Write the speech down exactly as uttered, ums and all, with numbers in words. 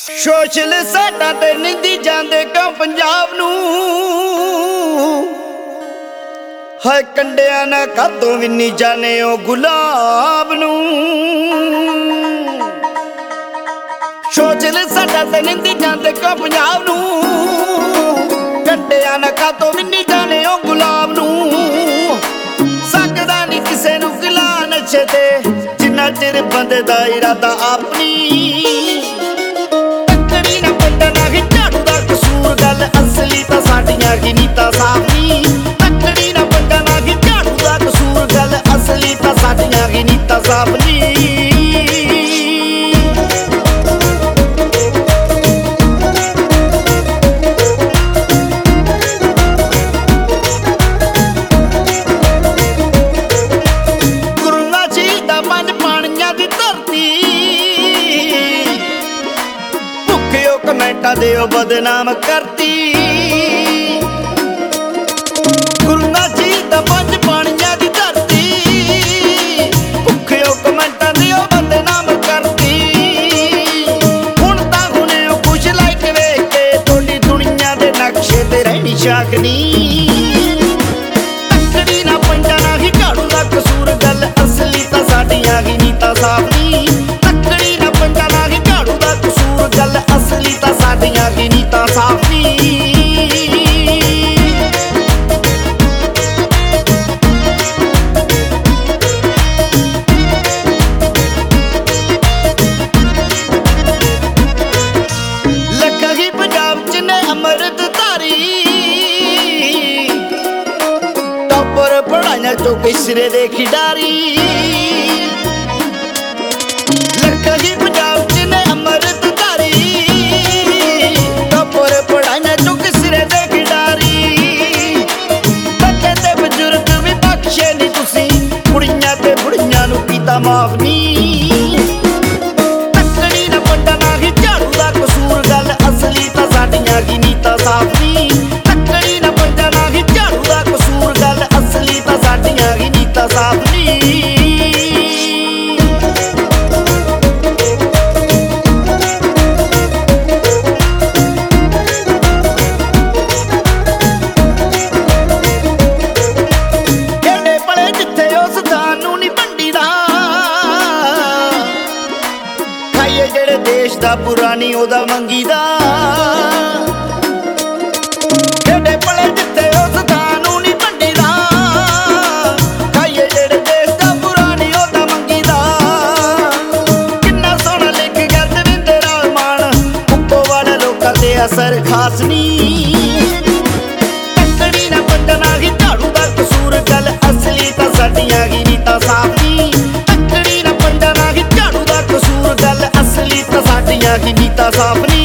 Social ਸਾਡਾ ਤੇ ਨਿੰਦੀ ਜਾਂਦੇ ਕਿਉਂ ਪੰਜਾਬ ਨੂੰ ਹਾਏ ਕੰਡਿਆਂ ਨਾ ਕਾਦੋਂ ਵੀ ਨਹੀਂ ਜਾਣੇ ਉਹ ਗੁਲਾਬ ਨੂੰ। ਸੋਸ਼ਲ ਸਾਡਾ ਤੇ ਨਿੰਦੀ ਜਾਂਦੇ ਕਿਉਂ ਪੰਜਾਬ ਨੂੰ ਕੰਡਿਆਂ ਨਾ ਕਾਦੋਂ ਵੀ ਨਹੀਂ ਜਾਣੇ ਉਹ ਗੁਲਾਬ ਨੂੰ। ਸਕਦਾ ਨਹੀਂ ਕਿਸੇ ਨੂੰ ਗਿਲਾ ਨਸ਼ੇ ਤੇ ਜਿੰਨਾ ਚਿਰ ਬੰਦੇ ਦਾ ਇਰਾਦਾ ਆਪਣੀ। ਅਸਲੀ ਤਾਂ ਸਾਡੀਆਂ ਕੀ ਨੀਤਾਂ ਸਾਫ਼ ਨੀ ਤੱਕੜੀ ਨਾ ਬੰਦਾ ਨਾ ਕਿ ਝਾੜੂ ਦਾ ਕਸੂਰ ਗੱਲ ਅਸਲੀ ਤਾਂ ਸਾਡੀਆਂ ਕੀ ਨੀਤਾਂ ਸਾਫ਼ ਨੀ। ਗੁਰੂਆਂ ਸ਼ਹੀਦਾਂ ਪੰਜ ਪਾਣੀਆਂ ਦੀ ਧਰਤੀ ਭੁੱਖਿਓ ਕਮੈਂਟਾਂ ਦੇ ਉਹ ਬਦਨਾਮ ਕਰਤੀ। ਗੁਰੂਆਂ ਸ਼ਹੀਦਾਂ ਪੰਜ ਪਾਣੀਆਂ ਦੀ ਧਰਤੀ ਭੁੱਖਿਓ ਕਮੈਂਟਾਂ ਦੇ ਉਹ ਬਦਨਾਮ ਕਰਤੀ। ਹੁਣ ਤਾਂ ਹੁਣੇ ਉਹ ਕੁਛ ਲਾਈਕ ਵੇਖ ਕੇ ਤੁਹਾਡੀ ਦੁਨੀਆ ਦੇ ਨਕਸ਼ੇ ਤੇ ਰਹਿਣੀ ਸ਼ਾਕਨੀ। ਤੱਕੜੀ ਨਾ ਪੰਜਾ ਨਾ ਹੀ ਝਾੜੂ ਦਾ ਕਸੂਰ ਗੱਲ ਅਸਲੀ ਤਾਂ ਸਾਡੀਆਂ ਹੀ ਨੀਤਾਂ ਸਾਫ਼ ਨੀ। ਤੱਕੜੀ ਨਾ ਪੰਜਾ ਨਾ ਹੀ ਝਾੜੂ ਦਾ ਕਸੂਰ ਗੱਲ ਅਸਲੀ ਤਾਂ ਸਾਡੀਆਂ ਹੀ ਨੀਤਾਂ ਸਾਫ਼ ਨੀ। ਤੋਂ ਕਿਸਰੇ ਦੇ ਖਿਡਾਰੀ ਲੱਖਾਂ ਹੀ ਪੰਜਾਬ ਚ ਨੇ ਅੰਮ੍ਰਿਤ ਧਾਰੀ ਟੱਪਰ ਪੜਾਈਆਂ ਤੋਂ ਕਿਸਰੇ ਦੇ ਖਿਡਾਰੀ। ਬੱਚੇ ਤੇ ਬਜ਼ੁਰਗ ਵੀ ਬਖਸ਼ੇ ਨੀ ਤੁਸੀਂ ਕੁੜੀਆਂ ਤੇ ਬੁੜੀਆਂ ਨੂੰ ਕੀਤਾ ਮਾਫ ਨੀ। ਤੱਕੜੀ ਨਾ ਬੰਦਾ ਨਾ ਹੀ ਝਾੜੂ ਦਾ ਕਸੂਰ ਗੱਲ ਅਸਲੀ ਤਾਂ ਸਾਡੀਆਂ ਕੀ ਨੀਤਾਂ ਸਾਫ਼ ਨੀ। ਤੱਕੜੀ ਨਾ ਬੰਦਾ ਨਾ ਹੀ ਝਾੜੂ ਦਾ ਕਸੂਰ ਗੱਲ ਅਸਲੀ ਤਾਂ ਸਾਡੀਆਂ ਕੀ ਨੀਤਾਂ ਸਾਫ਼ ਨੀ। ਖੇਡੇ ਪਲੇ ਜਿੱਥੇ ਉਸ ਥਾਂ ਨੂੰ ਨੀ ਭੰਡੀ ਦਾ ਖਾਈਏ ਜਿਹੜੇ ਦੇਸ਼ ਦਾ ਪੁਰਾਣੀ ਉਹਦਾ ਮੰਗੀ ਦਾ। ਖੇਡੇ ਪਲੇ ਜਿੱਥੇ ਉਸ ਥਾਂ ਨੂੰ ਨੀ ਭੰਡੀ ਦਾ ਖਾਈਏ ਜਿਹੜੇ ਦੇਸ਼ ਦਾ ਪੁਰਾਣੀ ਉਹਦਾ ਮੰਗੀ ਦਾ। ਕਿੰਨਾ ਸੋਹਣਾ ਲਿਖ ਗਿਆ ਦਵਿੰਦਰ ਮਾਨ ਉੱਪੋ ਵਾਲੇ ਲੋਕਾਂ ਤੇ ਅਸਰ ਖਾਸ ਨੀ। ਤੱਕੜੀ ਨਾ ਬੰਦਾ ਨਾ ਹੀ ਝਾੜੂ ਦਾ ਕਸੂਰ ਗੱਲ ਅਸਲੀ ਤਾਂ ਸਾਡੀਆਂ ਕੀ ਨੀਤਾਂ ਸਾਫ਼ ਨੀ। ਤੱਕੜੀ ਨਾ ਬੰਦਾ ਨਾ ਹੀ ਝਾੜੂ ਦਾ ਕਸੂਰ ਗੱਲ ਅਸਲੀ ਤਾਂ ਸਾਡੀਆਂ ਕੀ ਨੀਤਾਂ ਸਾਫ਼ ਨੀ।